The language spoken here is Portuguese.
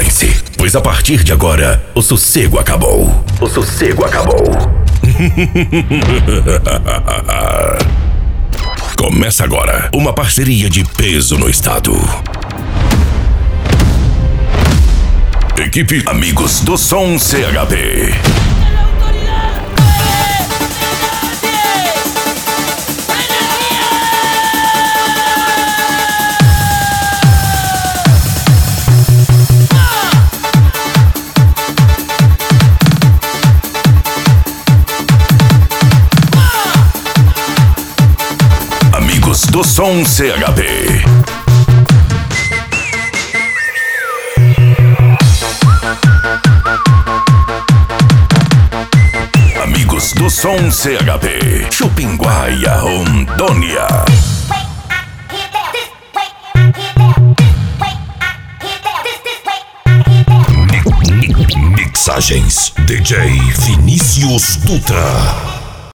Preparem-se, pois a partir de agora, o sossego acabou. O sossego acabou. Começa agora uma parceria de peso no estado. Equipe Amigos do Som CHP. Amigos do Som CHP. Amigos do Som CHP. Chupinguaia, Rondônia. Mixagens DJ Vinícius Dutra.